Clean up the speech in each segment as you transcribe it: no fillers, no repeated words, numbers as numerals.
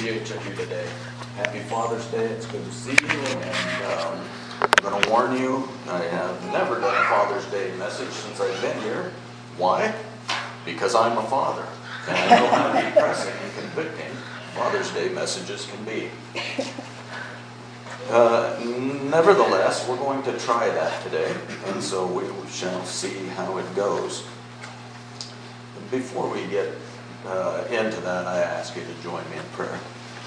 each of you today. Happy Father's Day. It's good to see you. And I'm going to warn you, I have never done a Father's Day message since I've been here. Why? Because I'm a father. And I know how depressing and convicting Father's Day messages can be. Nevertheless, we're going to try that today. And so we shall see how it goes. Before we get into that, I ask you to join me in prayer.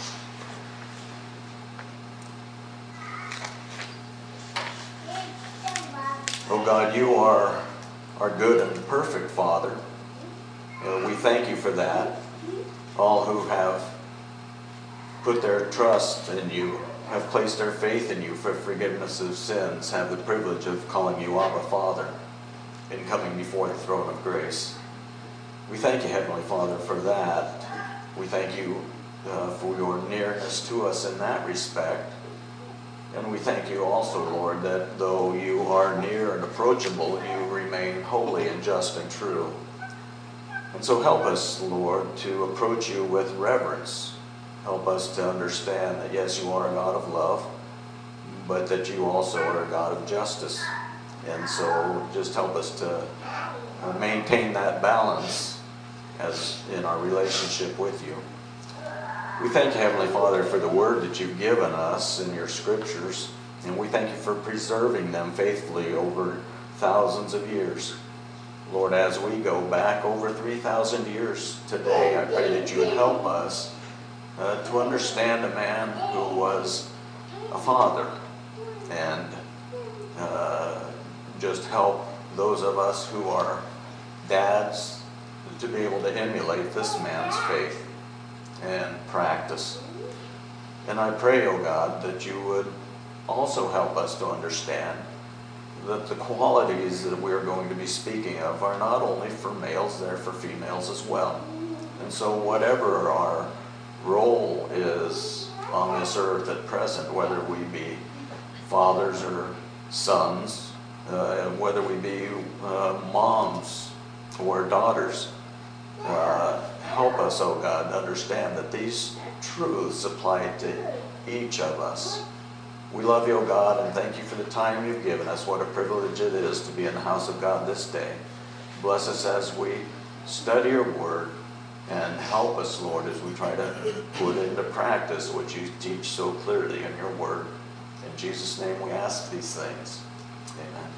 Oh God, you are our good and perfect Father. We thank you for that. All who have put their trust in you, have placed their faith in you for forgiveness of sins, have the privilege of calling you Abba Father and coming before the throne of grace. We thank you, Heavenly Father, for that. We thank you for your nearness to us in that respect. And we thank you also, Lord, that though you are near and approachable, you remain holy and just and true. And so help us, Lord, to approach you with reverence. Help us to understand that, yes, you are a God of love, but that you also are a God of justice. And so just help us to maintain that balance as in our relationship with you. We thank you, Heavenly Father, for the word that you've given us in your scriptures, and we thank you for preserving them faithfully over thousands of years. Lord, as we go back over 3,000 years today, I pray that you would help us to understand a man who was a father, and just help those of us who are dads to be able to emulate this man's faith and practice. And I pray, oh God, that you would also help us to understand that the qualities that we're going to be speaking of are not only for males, they're for females as well. And so whatever our role is on this earth at present, whether we be fathers or sons, whether we be moms or daughters, help us, oh God, to understand that these truths apply to each of us. We love you, oh God, and thank you for the time you've given us. What a privilege it is to be in the house of God this day. Bless us as we study your word, and help us, Lord, as we try to put into practice what you teach so clearly in your word. In Jesus' name we ask these things. Amen.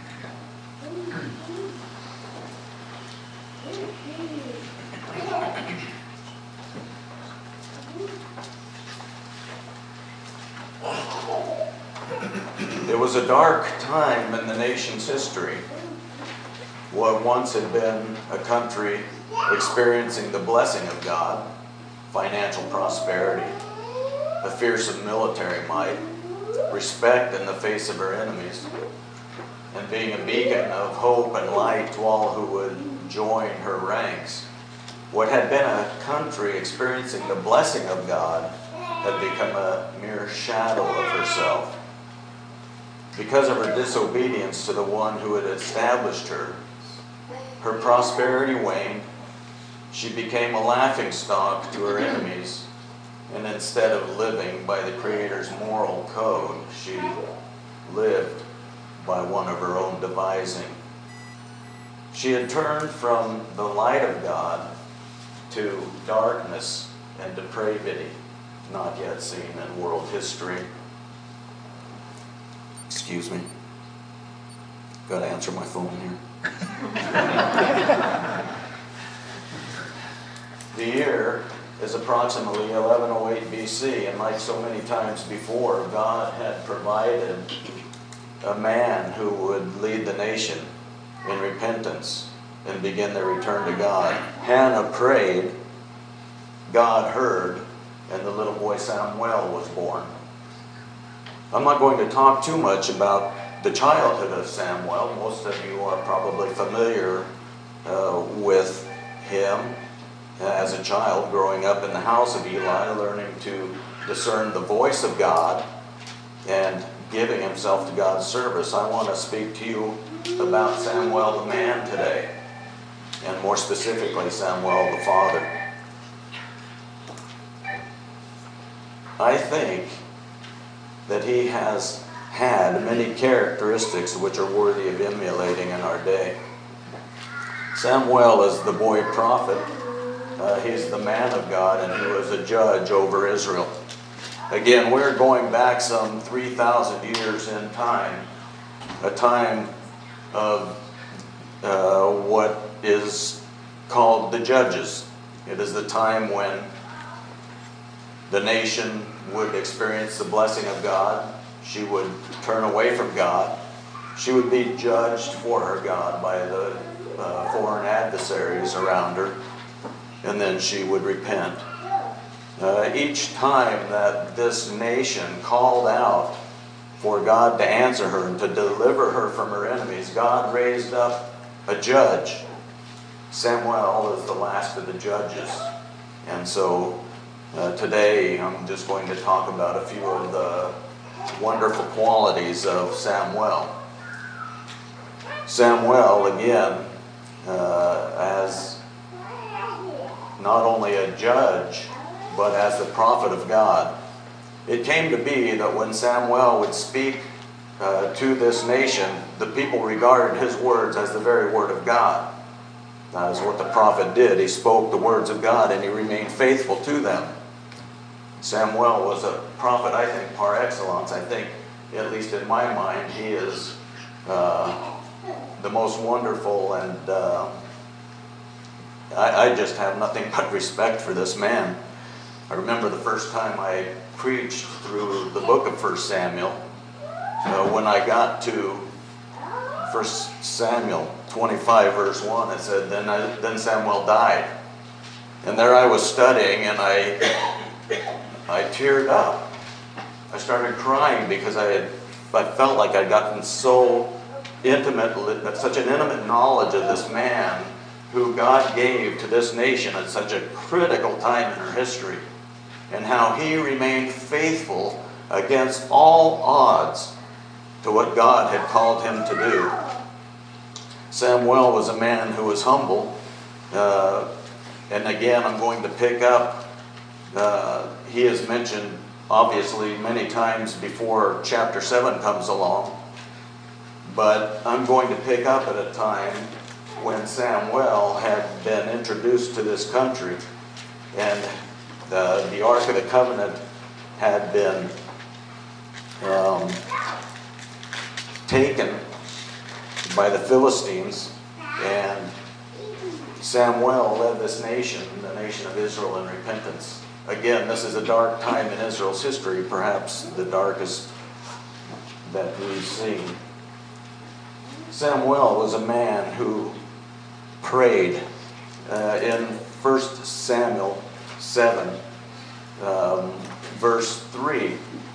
It was a dark time in the nation's history. What once had been a country experiencing the blessing of God, financial prosperity, a fearsome military might, respect in the face of her enemies, and being a beacon of hope and light to all who would join her ranks. What had been a country experiencing the blessing of God had become a mere shadow of herself. Because of her disobedience to the one who had established her, her prosperity waned. She became a laughingstock to her enemies, and instead of living by the Creator's moral code, she lived by one of her own devising. She had turned from the light of God to darkness and depravity, not yet seen in world history. Excuse me. Got to answer my phone here. The year is approximately 1108 BC, and like so many times before, God had provided a man who would lead the nation in repentance and begin their return to God. Hannah prayed, God heard, and the little boy Samuel was born. I'm not going to talk too much about the childhood of Samuel. Most of you are probably familiar with him as a child, growing up in the house of Eli, learning to discern the voice of God and giving himself to God's service. I want to speak to you about Samuel the man today, and more specifically Samuel the father. I think that he has had many characteristics which are worthy of emulating in our day. Samuel is the boy prophet. He's the man of God, and he was a judge over Israel. Again, we're going back some 3,000 years in time, a time of what is called the Judges. It is the time when the nation would experience the blessing of God. She would turn away from God. She would be judged for her God by the foreign adversaries around her, and then she would repent. Each time that this nation called out for God to answer her and to deliver her from her enemies, God raised up a judge. Samuel is the last of the judges. And so today I'm just going to talk about a few of the wonderful qualities of Samuel. Samuel, again, as not only a judge, but as the prophet of God. It came to be that when Samuel would speak to this nation, the people regarded his words as the very word of God. That is what the prophet did. He spoke the words of God, and he remained faithful to them. Samuel was a prophet, I think, par excellence. I think, at least in my mind, he is the most wonderful, and I just have nothing but respect for this man. I remember the first time I preached through the book of 1 Samuel, when I got to 1 Samuel 25 verse 1, it said, then Samuel died. And there I was studying, and I teared up. I started crying because I felt like I'd gotten so intimate, such an intimate knowledge of this man who God gave to this nation at such a critical time in her history, and how he remained faithful against all odds to what God had called him to do. Samuel was a man who was humble, and again I'm going to pick up, he is mentioned obviously many times before chapter 7 comes along, but I'm going to pick up at a time when Samuel had been introduced to this country, and the Ark of the Covenant had been taken by the Philistines, and Samuel led this nation, the nation of Israel, in repentance. Again, this is a dark time in Israel's history, perhaps the darkest that we've seen. Samuel was a man who prayed. In 1 Samuel 7, verse 3,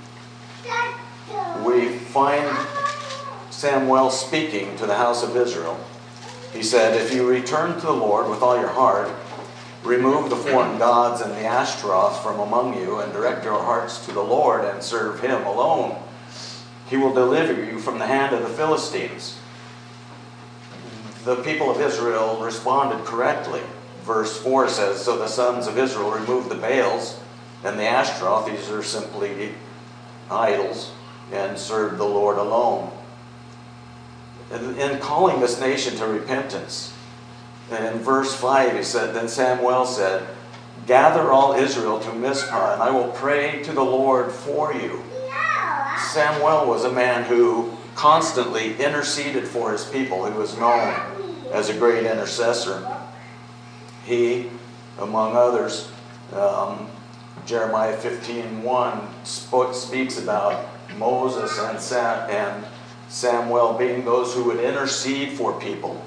we find Samuel speaking to the house of Israel. He said, if you return to the Lord with all your heart, remove the foreign gods and the Ashtaroth from among you, and direct your hearts to the Lord and serve him alone, he will deliver you from the hand of the Philistines. The people of Israel responded correctly. Verse 4 says, so the sons of Israel removed the Baals and the Ashtaroth, these are simply idols, and served the Lord alone. In calling this nation to repentance, in verse 5 he said, then Samuel said, gather all Israel to Mizpah, and I will pray to the Lord for you. Samuel was a man who constantly interceded for his people. He was known as a great intercessor. He, among others, Jeremiah 15:1 speaks about Moses and Samuel being those who would intercede for people.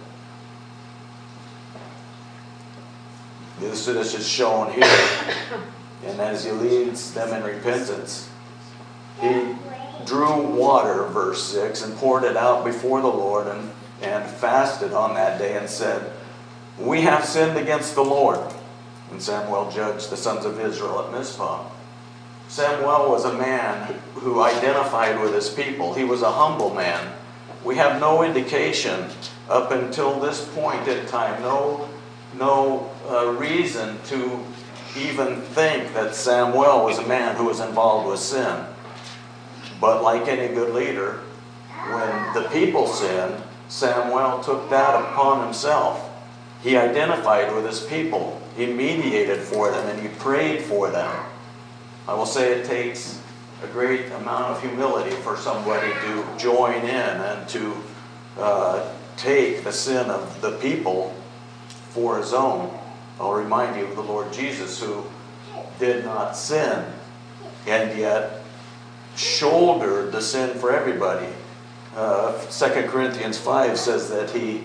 This is shown here. And as he leads them in repentance, he drew water, verse 6, and poured it out before the Lord, and fasted on that day and said, we have sinned against the Lord. And Samuel judged the sons of Israel at Mizpah. Samuel was a man who identified with his people. He was a humble man. We have no indication up until this point in time, no reason to even think that Samuel was a man who was involved with sin. But like any good leader, when the people sinned, Samuel took that upon himself. He identified with his people. He mediated for them and he prayed for them. I will say it takes a great amount of humility for somebody to join in and to take the sin of the people for his own. I'll remind you of the Lord Jesus, who did not sin and yet shouldered the sin for everybody. 2 Corinthians 5 says that he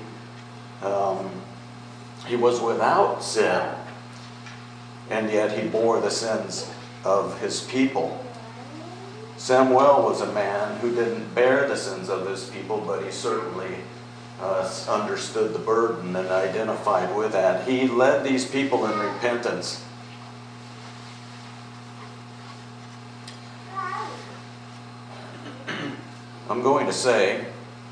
was without sin, and yet he bore the sins of his people. Samuel was a man who didn't bear the sins of his people, but he certainly understood the burden and identified with that. He led these people in repentance. I'm going to say,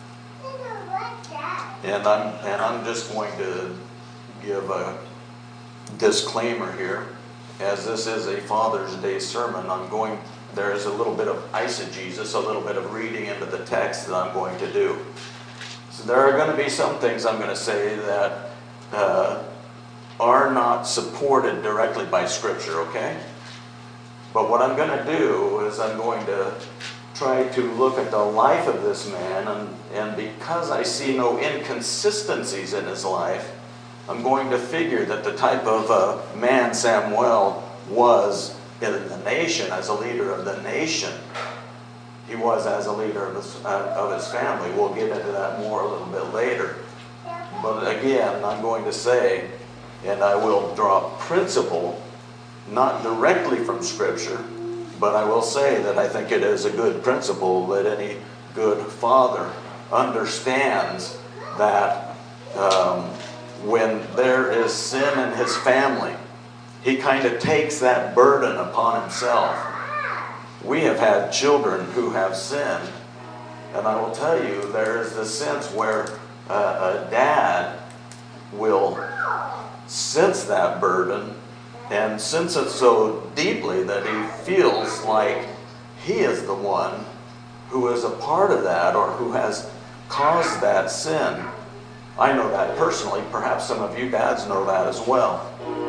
and I'm just going to give a disclaimer here, as this is a Father's Day sermon. There is a little bit of eisegesis, a little bit of reading into the text that I'm going to do. So there are going to be some things I'm going to say that are not supported directly by Scripture, okay? But what I'm going to do is I'm going to try to look at the life of this man, and because I see no inconsistencies in his life, I'm going to figure that the type of man Samuel was in the nation, as a leader of the nation, he was as a leader of his family. We'll get into that more a little bit later. But again, I'm going to say, and I will draw principle, not directly from Scripture, but I will say that I think it is a good principle that any good father understands that when there is sin in his family, he kind of takes that burden upon himself. We have had children who have sinned, and I will tell you, there is this sense where a dad will sense that burden and sense it so deeply that he feels like he is the one who is a part of that or who has caused that sin. I know that personally. Perhaps some of you dads know that as well.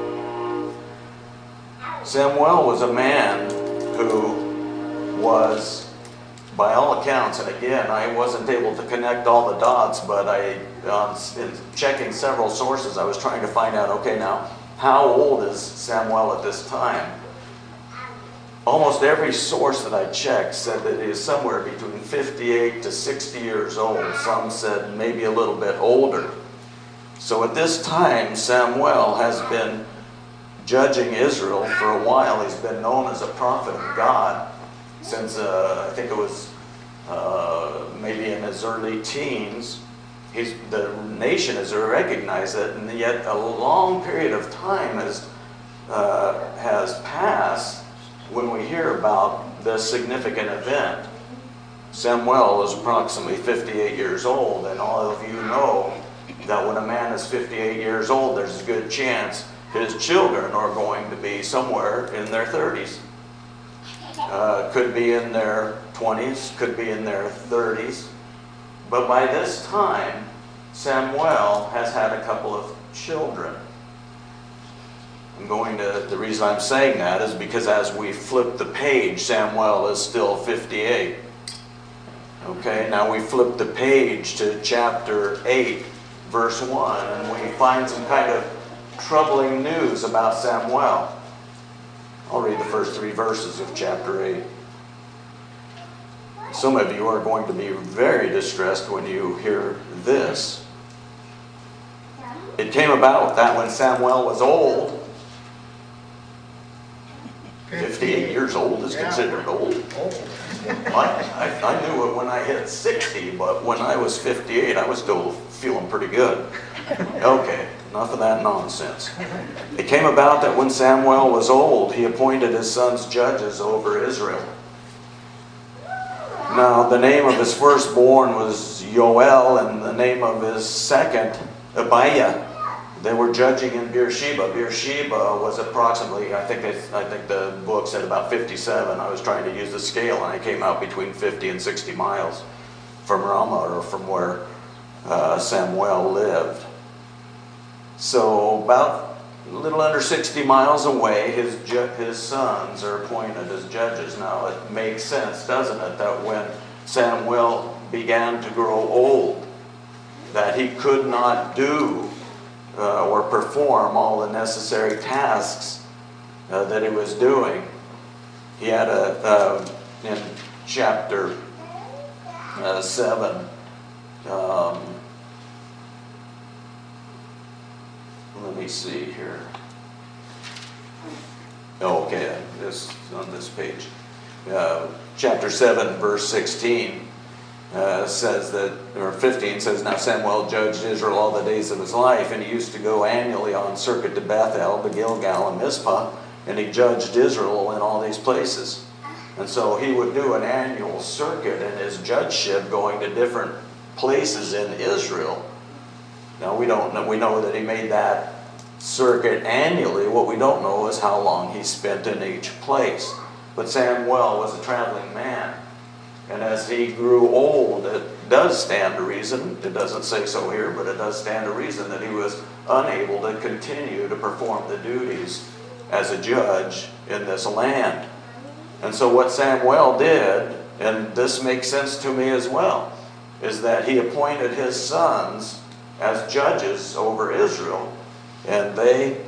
Samuel was a man who was, by all accounts, and again, I wasn't able to connect all the dots, but in checking several sources, I was trying to find out, okay, now, how old is Samuel at this time? Almost every source that I checked said that he is somewhere between 58 to 60 years old. Some said maybe a little bit older. So at this time, Samuel has been judging Israel for a while. He's been known as a prophet of God since I think it was maybe in his early teens. The nation has recognized it, and yet a long period of time has passed when we hear about this significant event. Samuel was approximately 58 years old, and all of you know that when a man is 58 years old, there's a good chance his children are going to be somewhere in their 30s. Could be in their 20s, could be in their 30s. But by this time, Samuel has had a couple of children. The reason I'm saying that is because as we flip the page, Samuel is still 58. Okay, now we flip the page to chapter 8, verse 1, and we find some kind of troubling news about Samuel. I'll read the first 3 verses of chapter 8. Some of you are going to be very distressed when you hear this. It came about that when Samuel was old, 58 years old is considered old. I knew it when I hit 60, but when I was 58, I was still feeling pretty good. Okay, enough of that nonsense. It came about that when Samuel was old, he appointed his sons judges over Israel. Now, the name of his firstborn was Joel, and the name of his second, Abiah. They were judging in Beersheba. Beersheba was approximately, I think the book said about 57. I was trying to use the scale, and I came out between 50 and 60 miles from Ramah, or from where Samuel lived. So about a little under 60 miles away, his sons are appointed as judges. Now it makes sense, doesn't it, that when Samuel began to grow old, that he could not do or perform all the necessary tasks that he was doing. He had in chapter 7, let me see here. Oh, okay, this on this page. Chapter 7, verse 16 says that, or 15 says, now Samuel judged Israel all the days of his life, and he used to go annually on circuit to Bethel, to Gilgal, and Mizpah, and he judged Israel in all these places. And so he would do an annual circuit in his judgeship, going to different places in Israel. Now we know that he made that circuit annually. What we don't know is how long he spent in each place. But Samuel was a traveling man. And as he grew old, it does stand to reason, it doesn't say so here, but it does stand to reason that he was unable to continue to perform the duties as a judge in this land. And so what Samuel did, and this makes sense to me as well, is that he appointed his sons as judges over Israel, and they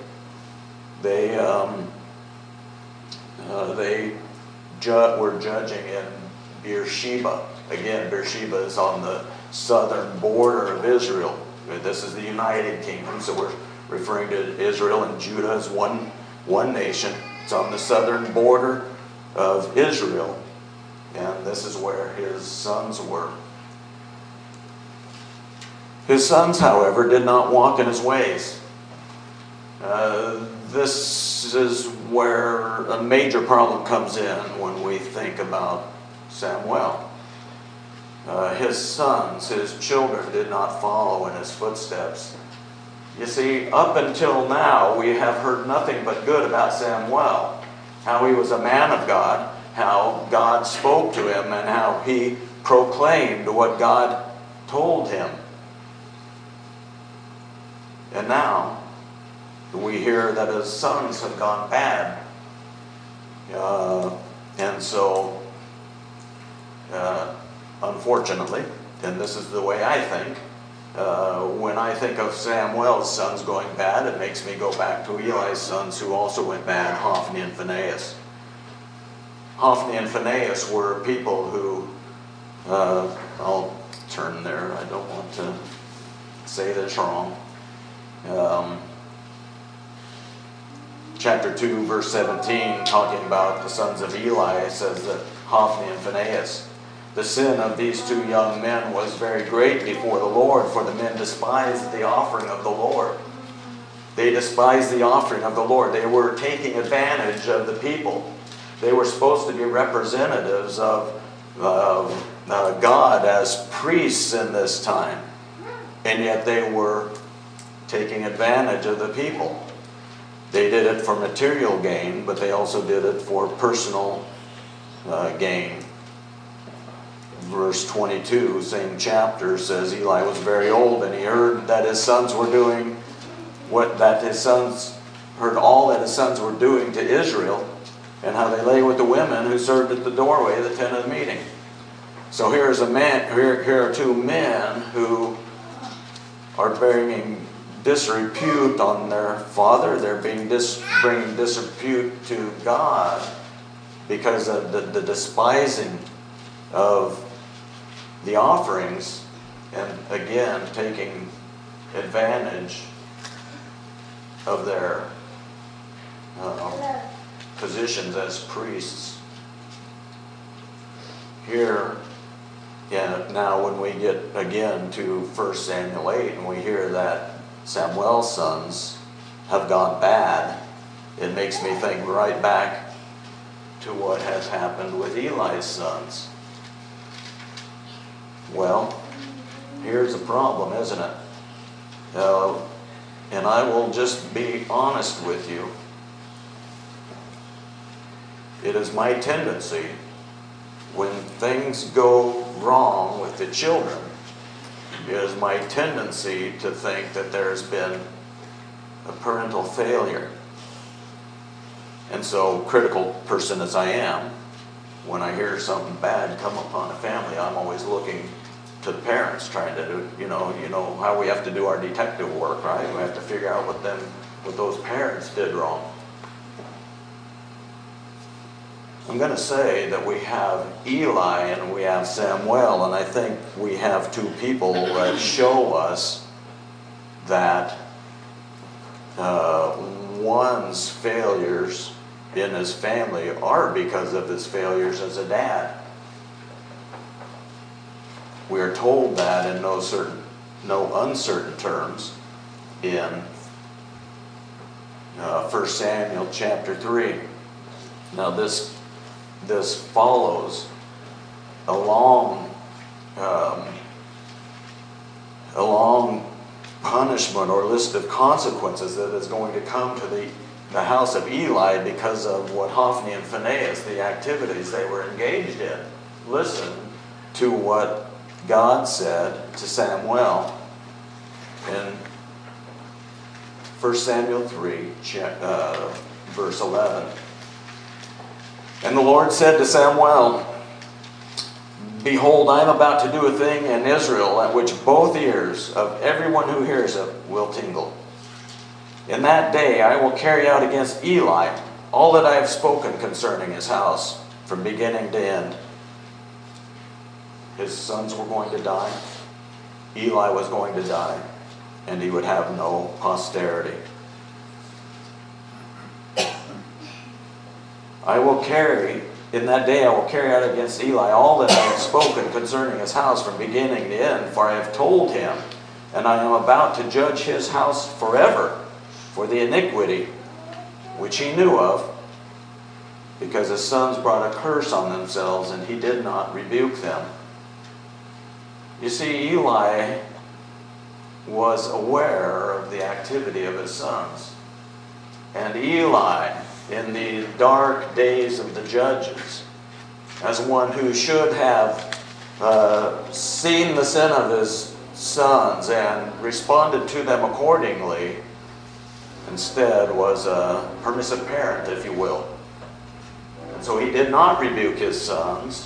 were judging in Beersheba. Again, Beersheba is on the southern border of Israel. This is the United Kingdom, so we're referring to Israel and Judah as one nation. It's on the southern border of Israel, and this is where his sons were. His sons, however, did not walk in his ways. This is where a major problem comes in when we think about Samuel. His sons, his children, did not follow in his footsteps. You see, up until now, we have heard nothing but good about Samuel. How he was a man of God, how God spoke to him, and how he proclaimed what God told him. And now, we hear that his sons have gone bad. And so, unfortunately, and this is the way I think, when I think of Samuel's sons going bad, it makes me go back to Eli's sons who also went bad, Hophni and Phinehas. Hophni and Phinehas were people who, I'll turn there, I don't want to say this wrong. Chapter 2, verse 17, talking about the sons of Eli, says that Hophni and Phinehas, the sin of these two young men was very great before the Lord, for the men despised the offering of the Lord. They despised the offering of the Lord. They were taking advantage of the people. They were supposed to be representatives of God as priests in this time, and yet they were taking advantage of the people. They did it for material gain, but they also did it for personal gain. Verse 22, same chapter, says Eli was very old, and he heard that his sons were doing heard all that his sons were doing to Israel, and how they lay with the women who served at the doorway of the tent of the meeting. So here are two men who are bringing disrepute on their father. They're bringing disrepute to God because of the despising of the offerings, and again taking advantage of their positions as priests. Here, now when we get again to 1 Samuel 8 and we hear that Samuel's sons have gone bad, it makes me think right back to what has happened with Eli's sons. Well, here's the problem, isn't it? And I will just be honest with you. It is my tendency, when things go wrong with the children, it is my tendency to think that there's been a parental failure. And so, critical person as I am, when I hear something bad come upon a family, I'm always looking to the parents, trying to do, you know how we have to do our detective work, right? We have to figure out what those parents did wrong. I'm going to say that we have Eli and we have Samuel, and I think we have two people that show us that one's failures in his family are because of his failures as a dad. We are told that in no uncertain terms in 1 Samuel chapter 3. Now this follows a long punishment or list of consequences that is going to come to the house of Eli because of what Hophni and Phinehas, the activities they were engaged in. Listen to what God said to Samuel in 1 Samuel 3, verse 11. And the Lord said to Samuel, "Behold, I am about to do a thing in Israel at which both ears of everyone who hears it will tingle. In that day I will carry out against Eli all that I have spoken concerning his house, from beginning to end." His sons were going to die. Eli was going to die, and he would have no posterity. In that day I will carry out against Eli all that I have spoken concerning his house from beginning to end, for I have told him, and I am about to judge his house forever for the iniquity which he knew of, because his sons brought a curse on themselves, and he did not rebuke them. You see, Eli was aware of the activity of his sons. And Eli, in the dark days of the judges, as one who should have seen the sin of his sons and responded to them accordingly, instead was a permissive parent, if you will. And so he did not rebuke his sons.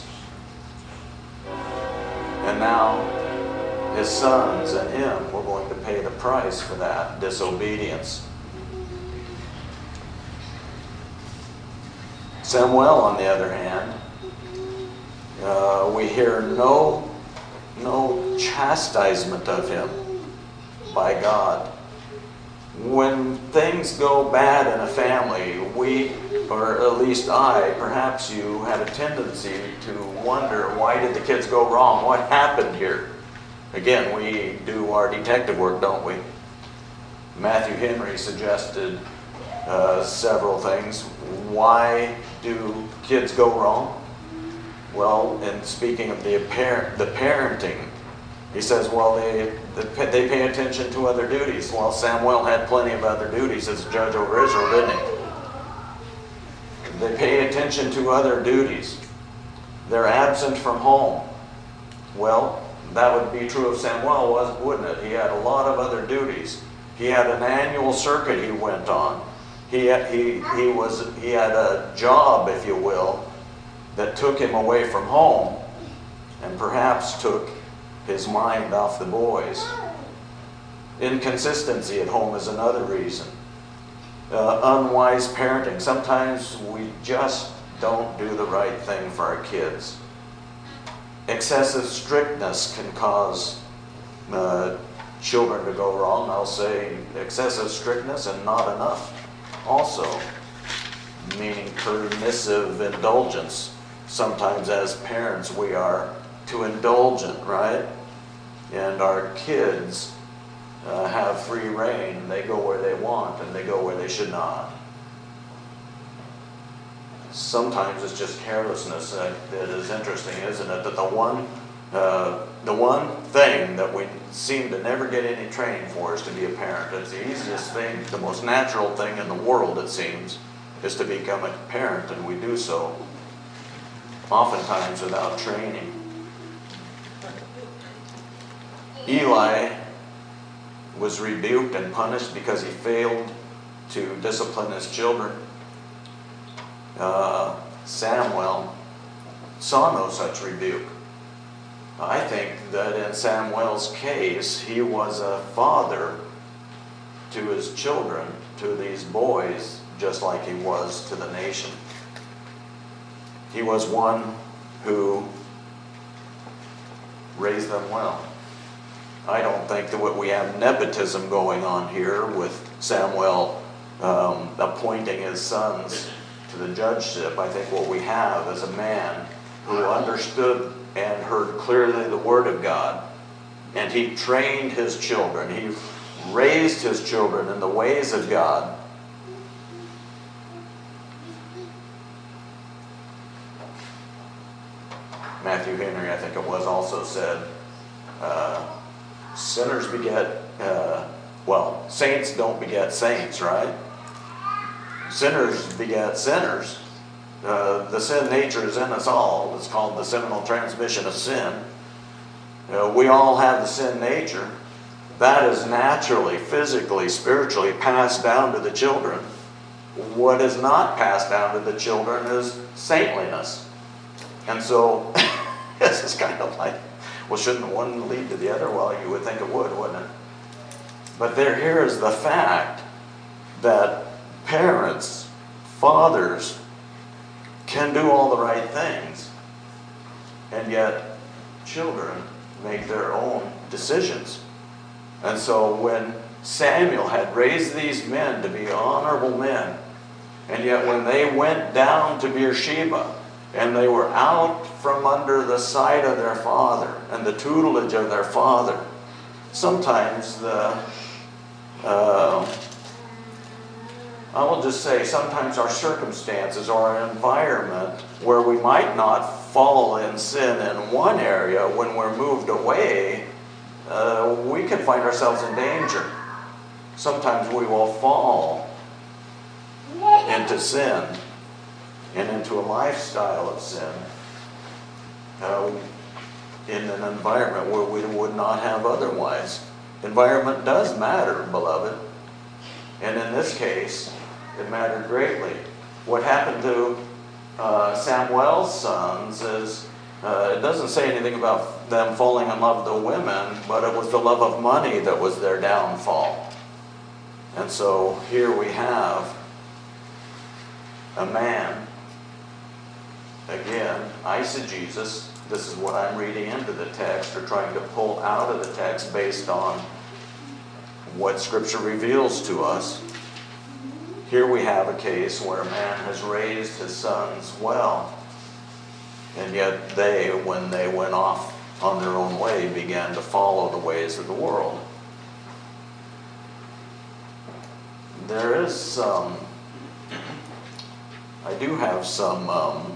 And now his sons and him were going to pay the price for that disobedience. Samuel, on the other hand, we hear no chastisement of him by God. When things go bad in a family, we, or at least I, perhaps you, have a tendency to wonder, why did the kids go wrong? What happened here? Again, we do our detective work, don't we? Matthew Henry suggested several things. Why do kids go wrong? Well, in speaking of the parenting, he says, well, they pay attention to other duties. Well, Samuel had plenty of other duties as a judge over Israel, didn't he? They pay attention to other duties. They're absent from home. Well, that would be true of Samuel, wouldn't it? He had a lot of other duties. He had an annual circuit he went on. He had a job, if you will, that took him away from home and perhaps took his mind off the boys. Inconsistency at home is another reason. Unwise parenting. Sometimes we just don't do the right thing for our kids. Excessive strictness can cause children to go wrong. I'll say excessive strictness and not enough also, meaning permissive indulgence. Sometimes as parents we are too indulgent, right? And our kids have free reign. They go where they want and they go where they should not. Sometimes it's just carelessness that is interesting, isn't it? That the one The one thing that we seem to never get any training for is to be a parent. It's the easiest thing, the most natural thing in the world, it seems, is to become a parent, and we do so oftentimes without training. Eli was rebuked and punished because he failed to discipline his children. Samuel saw no such rebuke. I think that in Samuel's case, he was a father to his children, to these boys, just like he was to the nation. He was one who raised them well. I don't think that we have nepotism going on here with Samuel appointing his sons to the judgeship. I think what we have is a man who understood and heard clearly the Word of God, and he trained his children. He raised his children in the ways of God. Matthew Henry, I think it was, also said, sinners beget, saints don't beget saints, right? Sinners beget sinners. The sin nature is in us all. It's called the seminal transmission of sin. We all have the sin nature. That is naturally, physically, spiritually passed down to the children. What is not passed down to the children is saintliness. And so, this is kind of like, well, shouldn't one lead to the other? Well, you would think it would, wouldn't it? But here is the fact that parents, fathers, can do all the right things, and yet children make their own decisions. And so when Samuel had raised these men to be honorable men, and yet when they went down to Beersheba, and they were out from under the sight of their father and the tutelage of their father, sometimes I will just say, sometimes our circumstances or our environment where we might not fall in sin in one area, when we're moved away, we can find ourselves in danger. Sometimes we will fall into sin and into a lifestyle of sin in an environment where we would not have otherwise. Environment does matter, beloved. And in this case, it mattered greatly. What happened to Samuel's sons is, it doesn't say anything about them falling in love with the women, but it was the love of money that was their downfall. And so here we have a man, again, eisegesis. This is what I'm reading into the text, or trying to pull out of the text based on what Scripture reveals to us. Here we have a case where a man has raised his sons well, and yet they, when they went off on their own way, began to follow the ways of the world. There is some, I do have some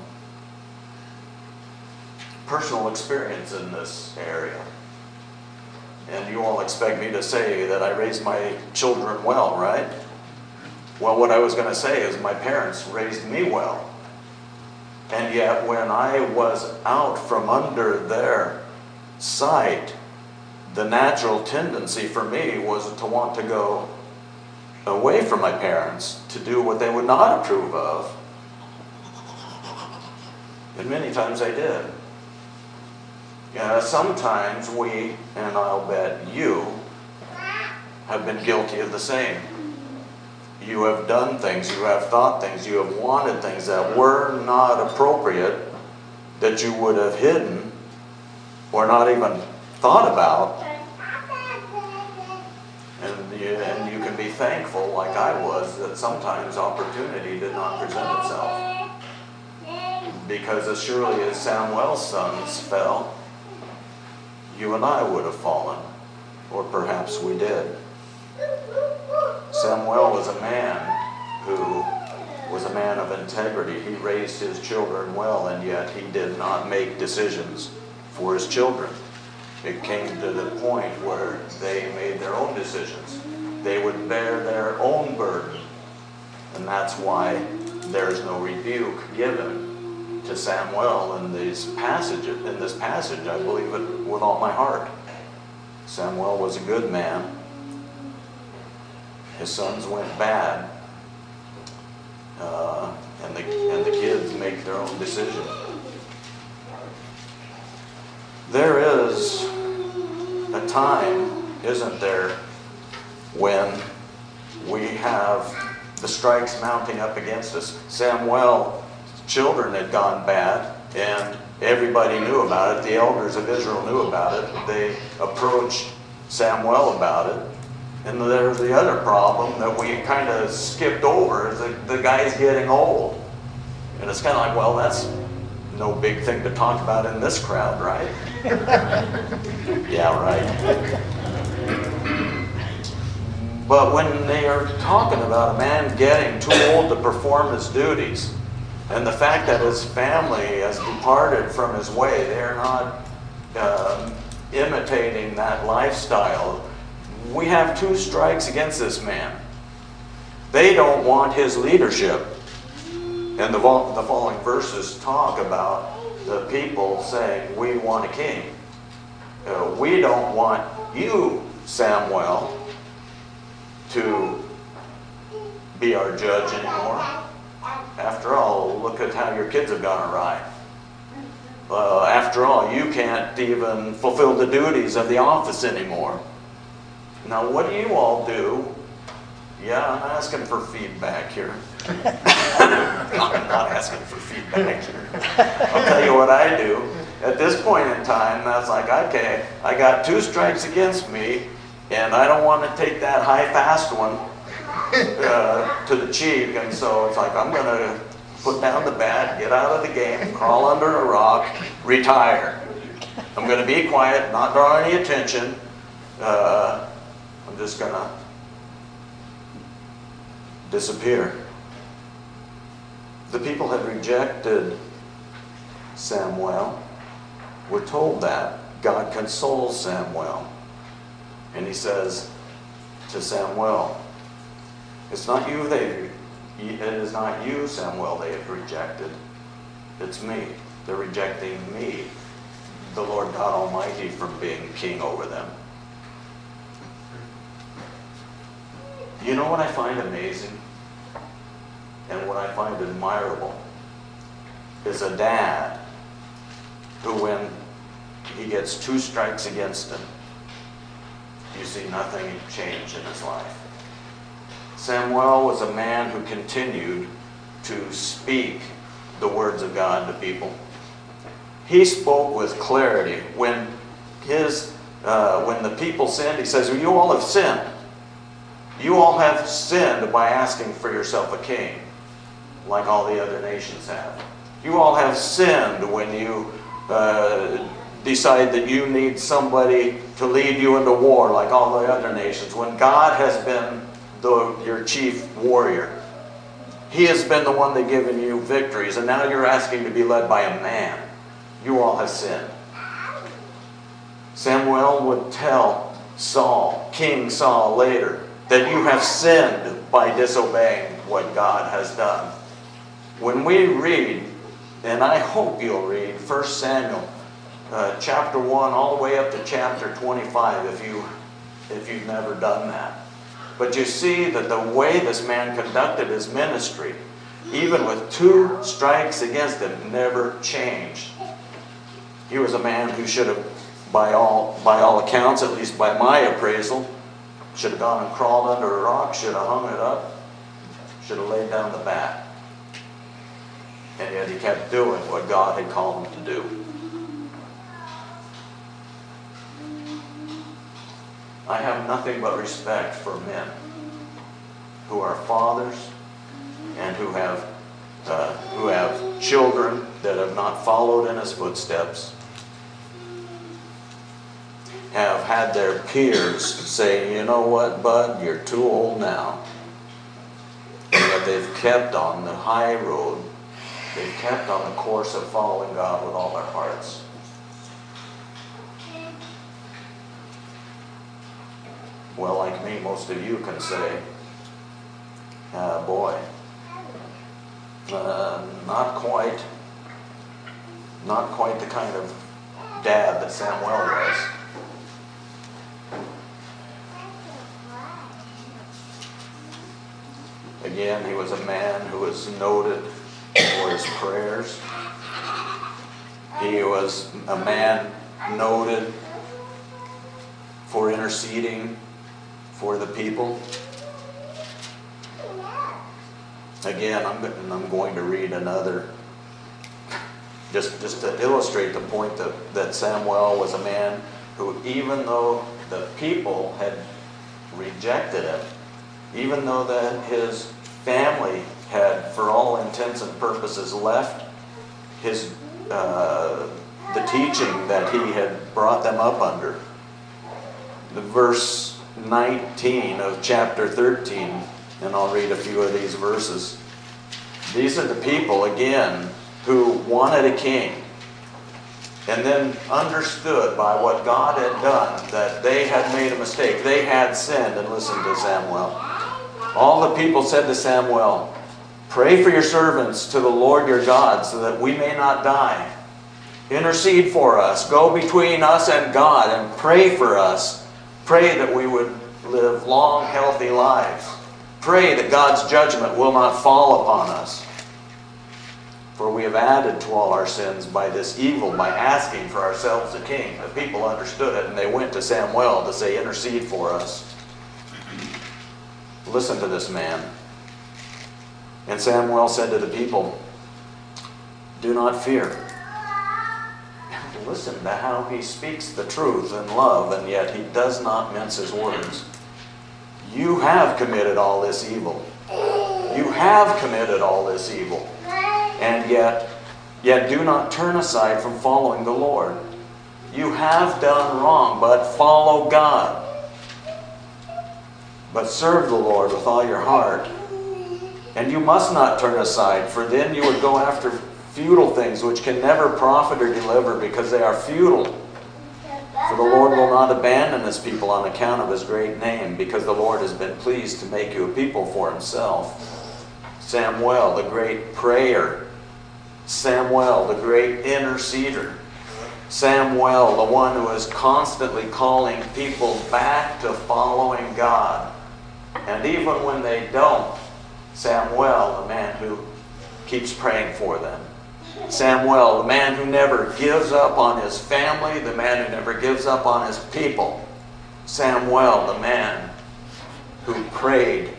personal experience in this area. And you all expect me to say that I raised my children well, right? Well, what I was going to say is my parents raised me well. And yet when I was out from under their sight, the natural tendency for me was to want to go away from my parents, to do what they would not approve of. And many times I did. Sometimes we, and I'll bet you, have been guilty of the same. You have done things, you have thought things, you have wanted things that were not appropriate, that you would have hidden or not even thought about. And you can be thankful, like I was, that sometimes opportunity did not present itself. Because as surely as Samuel's sons fell, you and I would have fallen, or perhaps we did. Samuel was a man who was a man of integrity. He raised his children well, and yet he did not make decisions for his children. It came to the point where they made their own decisions. They would bear their own burden. And that's why there's no rebuke given to Samuel in this passage. I believe it with all my heart. Samuel was a good man. His sons went bad. And the kids make their own decision. There is a time, isn't there, when we have the strikes mounting up against us. Samuel's children had gone bad, and everybody knew about it. The elders of Israel knew about it. They approached Samuel about it. And there's the other problem that we kind of skipped over, is the guy's getting old. And it's kind of like, well, that's no big thing to talk about in this crowd, right? Yeah, right. But when they are talking about a man getting too old to perform his duties, and the fact that his family has departed from his way, they're not imitating that lifestyle. We have two strikes against this man. They don't want his leadership. And the following verses talk about the people saying, we want a king. We don't want you, Samuel, to be our judge anymore. After all, look at how your kids have gone awry. After all, you can't even fulfill the duties of the office anymore. Now, what do you all do? Yeah, I'm asking for feedback here. I'm not asking for feedback here. I'll tell you what I do. At this point in time, that's like, okay, I got two strikes against me, and I don't want to take that high fast one to the cheek, and so it's like, I'm going to put down the bat, get out of the game, crawl under a rock, retire. I'm going to be quiet, not draw any attention. I'm just going to disappear. The people had rejected Samuel. We're told that. God consoles Samuel. And he says to Samuel, it's not you it is not you, Samuel, they have rejected. It's me. They're rejecting me, the Lord God Almighty, from being king over them. You know what I find amazing and what I find admirable is a dad who, when he gets two strikes against him, you see nothing change in his life. Samuel was a man who continued to speak the words of God to people. He spoke with clarity. When the people sinned, he says, you all have sinned. You all have sinned by asking for yourself a king, like all the other nations have. You all have sinned when you decide that you need somebody to lead you into war, like all the other nations. When God has been your chief warrior, He has been the one that given you victories, and now you're asking to be led by a man. You all have sinned. Samuel would tell Saul, King Saul, later, that you have sinned by disobeying what God has done. When we read, and I hope you'll read 1 Samuel chapter 1 all the way up to chapter 25 if you've never done that. But you see that the way this man conducted his ministry, even with two strikes against him, never changed. He was a man who should have, by all accounts, at least by my appraisal, should have gone and crawled under a rock, should have hung it up, should have laid down the bat. And yet he kept doing what God had called him to do. I have nothing but respect for men who are fathers and who have children that have not followed in his footsteps, have had their peers say, you know what, bud, you're too old now. And yet they've kept on the high road. They've kept on the course of following God with all their hearts. well, like me, most of you can say, boy, not quite the kind of dad that Samuel was. Again, he was a man who was noted for his prayers. He was a man noted for interceding for the people. Again, I'm going to read another, just to illustrate the point that Samuel was a man who, even though the people had rejected him, even though that his family had, for all intents and purposes, left his the teaching that he had brought them up under. The verse 19 of chapter 13, and I'll read a few of these verses. These are the people, again, who wanted a king, and then understood by what God had done that they had made a mistake. They had sinned, and listened to Samuel. All the people said to Samuel, "Pray for your servants to the Lord your God, so that we may not die. Intercede for us. Go between us and God and pray for us. Pray that we would live long, healthy lives. Pray that God's judgment will not fall upon us. For we have added to all our sins by this evil, by asking for ourselves a king." The people understood it, and they went to Samuel to say, "Intercede for us." Listen to this man. And Samuel said to the people, "Do not fear." Listen to how he speaks the truth in love, and yet he does not mince his words. You have committed all this evil. You have committed all this evil. And yet do not turn aside from following the Lord. You have done wrong, but follow God. But serve the Lord with all your heart. And you must not turn aside, for then you would go after futile things which can never profit or deliver, because they are futile. For the Lord will not abandon his people on account of his great name, because the Lord has been pleased to make you a people for himself. Samuel, the great prayer. Samuel, the great interceder. Samuel, the one who is constantly calling people back to following God. And even when they don't, Samuel, the man who keeps praying for them. Samuel, the man who never gives up on his family, the man who never gives up on his people. Samuel, the man who prayed.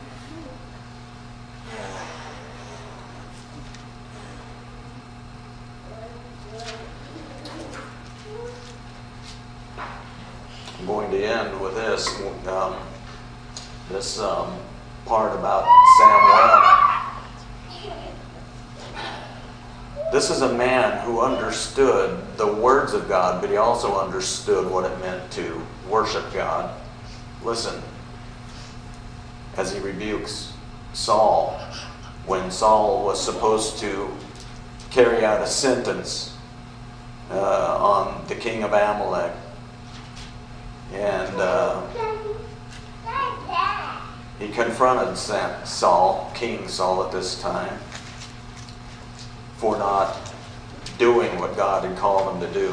I'm going to end with this part about Samuel. This is a man who understood the words of God, but he also understood what it meant to worship God. Listen, as he rebukes Saul, when Saul was supposed to carry out a sentence on the king of Amalek. And he confronted Saul, King Saul at this time, for not doing what God had called him to do.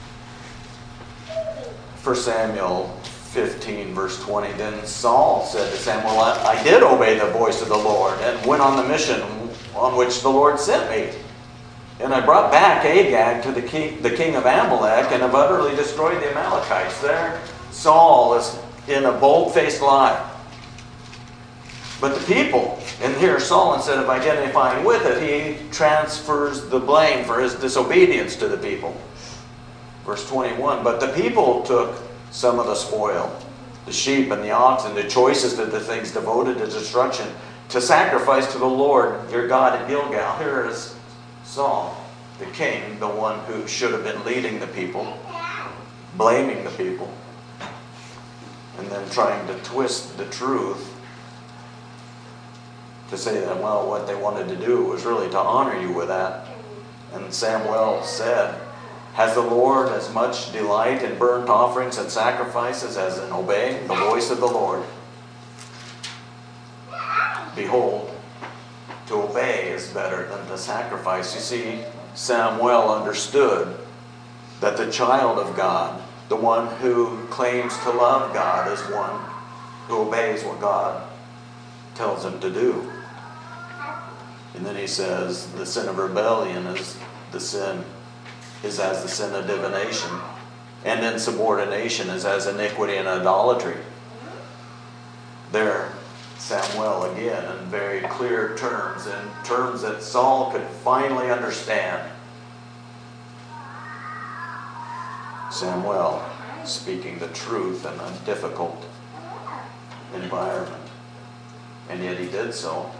1 Samuel 15, verse 20, then Saul said to Samuel, I did obey the voice of the Lord and went on the mission on which the Lord sent me. And I brought back Agag to the king of Amalek, and have utterly destroyed the Amalekites. There Saul is in a bold-faced lie. But the people, and here Saul, instead of identifying with it, he transfers the blame for his disobedience to the people. Verse 21, but the people took some of the spoil, the sheep and the oxen, the choicest of the things devoted to destruction, to sacrifice to the Lord your God at Gilgal. Here is Saul, the king, the one who should have been leading the people, blaming the people, and then trying to twist the truth to say that, well, what they wanted to do was really to honor you with that. And Samuel said, Has the Lord as much delight in burnt offerings and sacrifices as in obeying the voice of the Lord? Behold, to obey is better than to sacrifice. You see, Samuel understood that the child of God, the one who claims to love God, is one who obeys what God tells him to do. And then he says the sin of rebellion is as the sin of divination, and insubordination is as iniquity and idolatry. There, Samuel again, in very clear terms, in terms that Saul could finally understand. Samuel speaking the truth in a difficult environment, and yet he did so.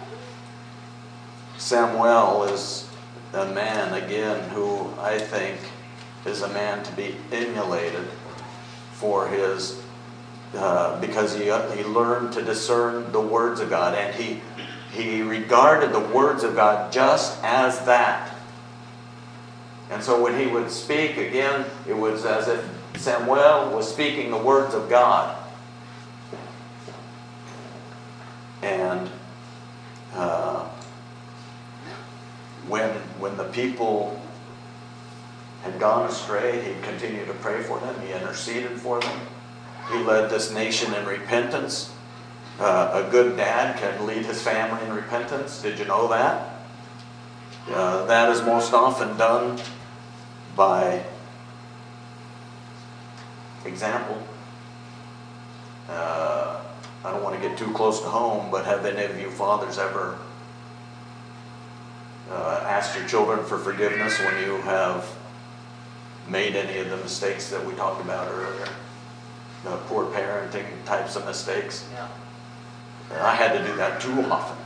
Samuel is a man, again, who I think is a man to be emulated for his, because he learned to discern the words of God, and he regarded the words of God just as that. And so when he would speak, again, it was as if Samuel was speaking the words of God. And when the people had gone astray, he continued to pray for them. He interceded for them. He led this nation in repentance. A good dad can lead his family in repentance. Did you know that? That is most often done by example. I don't want to get too close to home, but have any of you fathers ever asked your children for forgiveness when you have made any of the mistakes that we talked about earlier? The poor parenting types of mistakes. Yeah. And I had to do that too often.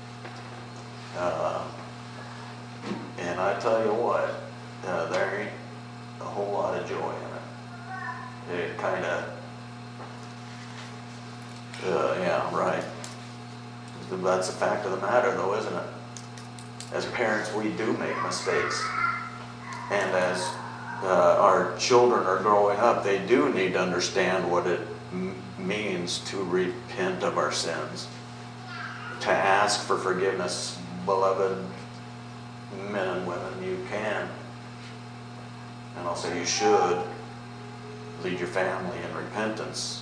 And I tell you what, there ain't a whole lot of joy in it. It kind of, yeah, right. That's the fact of the matter, though, isn't it? As parents, we do make mistakes. And as our children are growing up, they do need to understand what it means to repent of our sins, to ask for forgiveness. Beloved men and women, you can, and I'll say you should, lead your family in repentance.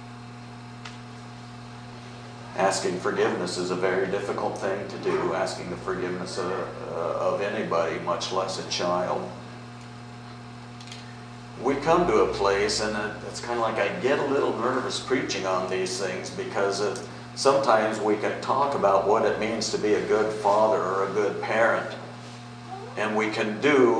Asking forgiveness is a very difficult thing to do, asking the forgiveness of anybody, much less a child. We come to a place, and it's kind of like I get a little nervous preaching on these things, because sometimes we can talk about what it means to be a good father or a good parent, and we can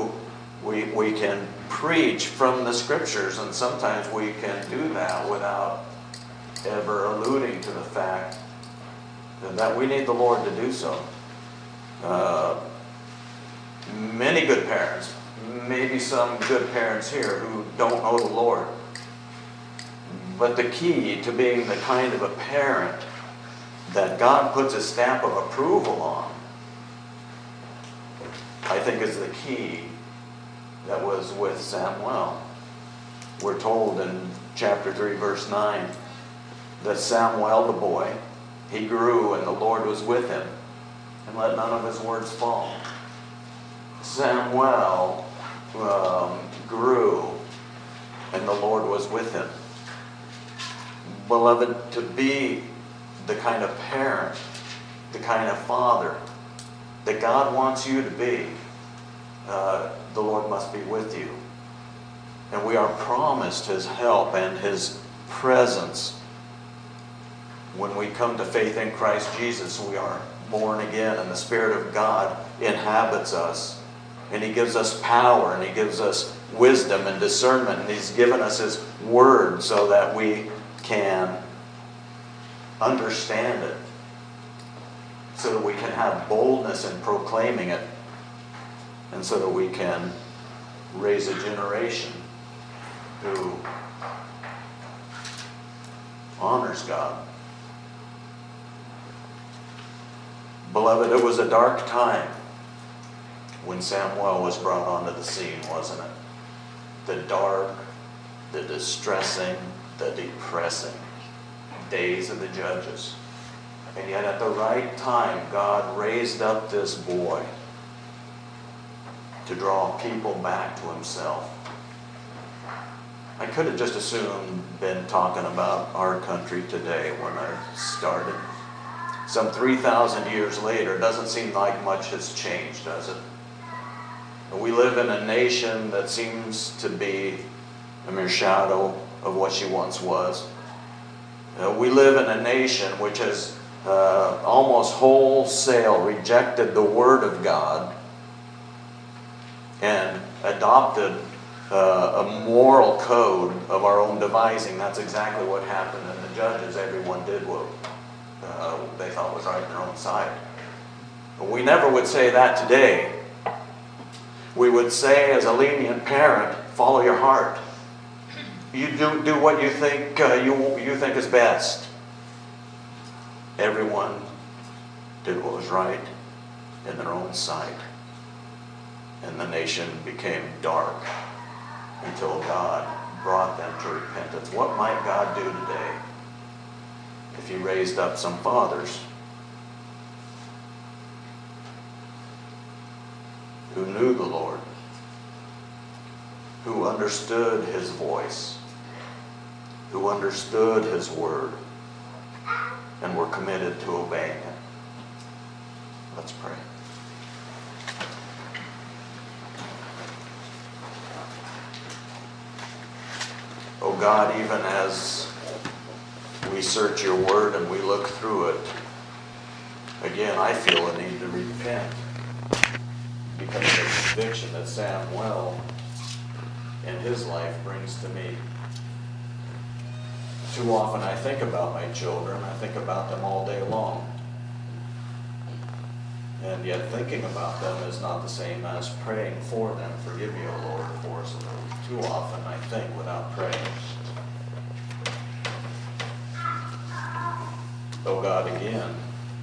preach from the scriptures, and sometimes we can do that without ever alluding to the fact that we need the Lord to do so. Many good parents, maybe some good parents here who don't know the Lord, but the key to being the kind of a parent that God puts a stamp of approval on, I think, is the key that was with Samuel. We're told in chapter 3, verse 9, that Samuel, the boy, he grew and the Lord was with him, and let none of his words fall. Samuel grew and the Lord was with him. Beloved, to be the kind of parent, the kind of father that God wants you to be, the Lord must be with you. And we are promised His help and His presence. When we come to faith in Christ Jesus, we are born again, and the Spirit of God inhabits us. And He gives us power, and He gives us wisdom and discernment, and He's given us His Word so that we can understand it, so that we can have boldness in proclaiming it, and so that we can raise a generation who honors God. Beloved, it was a dark time when Samuel was brought onto the scene, wasn't it? the dark, the distressing, the depressing days of the judges. And yet at the right time, God raised up this boy to draw people back to himself. I could have just as soon been talking about our country today when I started. Some 3,000 years later, it doesn't seem like much has changed, does it? We live in a nation that seems to be a mere shadow of what she once was. We live in a nation which has almost wholesale rejected the Word of God and adopted a moral code of our own devising. That's exactly what happened in the Judges. Everyone did what they thought was right in their own sight. We never would say that today. We would say, as a lenient parent, follow your heart. You do what you think you think is best. Everyone did what was right in their own sight, and the nation became dark until God brought them to repentance. What might God do today if He raised up some fathers who knew the Lord, who understood His voice, who understood His word, and were committed to obeying it? Let's pray. Oh God, even as we search your word and we look through it, again, I feel a need to repent because of the conviction that Samuel in his life brings to me. Too often I think about my children. I think about them all day long. And yet thinking about them is not the same as praying for them. Forgive me, O Lord, for so too often I think without praying. Oh God, again,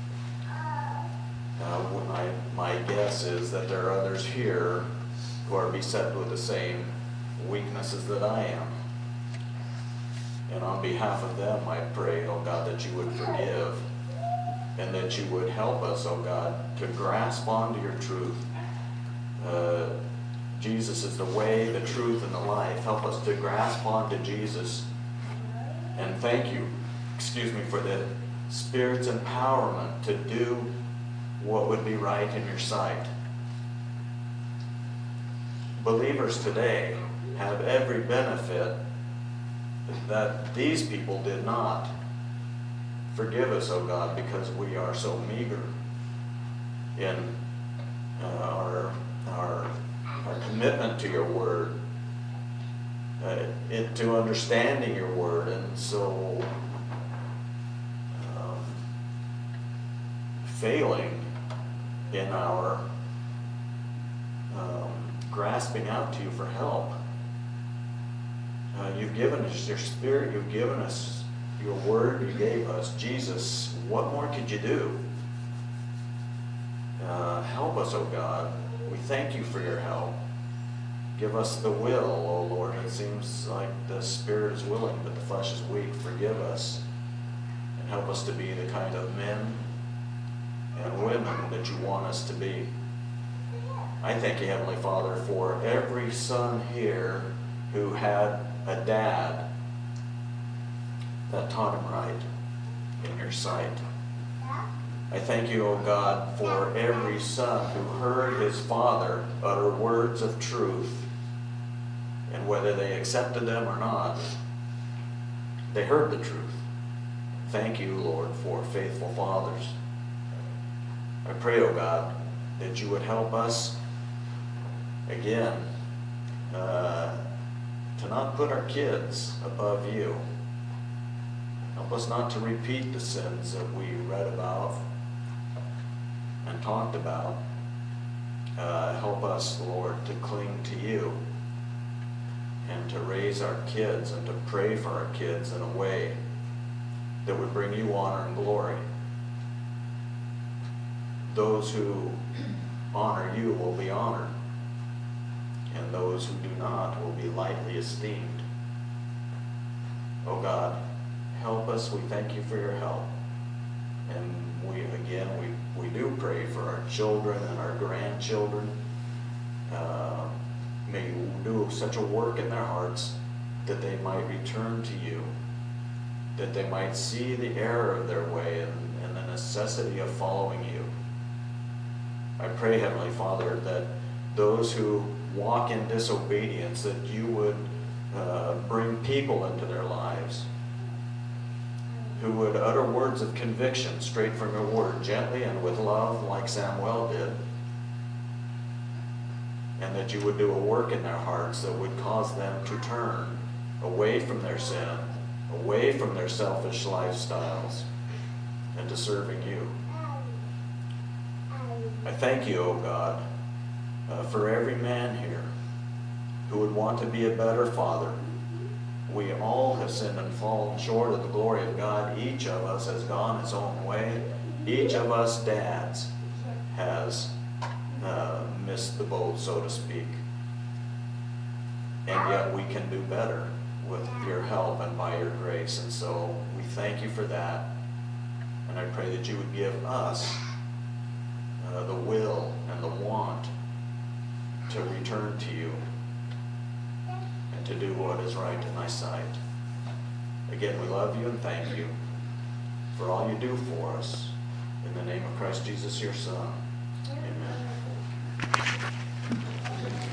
my guess is that there are others here who are beset with the same weaknesses that I am. And on behalf of them, I pray, oh God, that you would forgive and that you would help us, oh God, to grasp onto your truth. Jesus is the way, the truth, and the life. Help us to grasp onto Jesus. And thank you, for the Spirit's empowerment to do what would be right in your sight. Believers today have every benefit that these people did not. Forgive us, O God, because we are so meager in our commitment to your word, to understanding your word, and so failing in our grasping out to you for help. You've given us your Spirit, you've given us your word, you gave us Jesus. What more could you do? Help us, O God. We thank you for your help. Give us the will, O Lord. It seems like the Spirit is willing, but the flesh is weak. Forgive us and help us to be the kind of men and women that you want us to be. I thank you, Heavenly Father, for every son here who had a dad that taught him right in your sight. I thank you, O God, for every son who heard his father utter words of truth, and whether they accepted them or not, they heard the truth. Thank you, Lord, for faithful fathers. I pray, O God, that you would help us again to not put our kids above you. Help us not to repeat the sins that we read about and talked about. Help us, Lord, to cling to you and to raise our kids and to pray for our kids in a way that would bring you honor and glory. Those who honor you will be honored, and those who do not will be lightly esteemed. Oh God, help us. We thank you for your help. And we do pray for our children and our grandchildren. May you do such a work in their hearts that they might return to you, that they might see the error of their way and the necessity of following you. I pray, Heavenly Father, that those who walk in disobedience, that you would bring people into their lives who would utter words of conviction straight from your word, gently and with love, like Samuel did, and that you would do a work in their hearts that would cause them to turn away from their sin, away from their selfish lifestyles, and to serving you. I thank you, O God, for every man here who would want to be a better father. We all have sinned and fallen short of the glory of God. Each of us has gone its own way. Each of us dads has missed the boat, so to speak. And yet we can do better with your help and by your grace. And so we thank you for that. And I pray that you would give us the will and the want to return to you and to do what is right in thy sight. Again, we love you and thank you for all you do for us. In the name of Christ Jesus, your Son. Amen.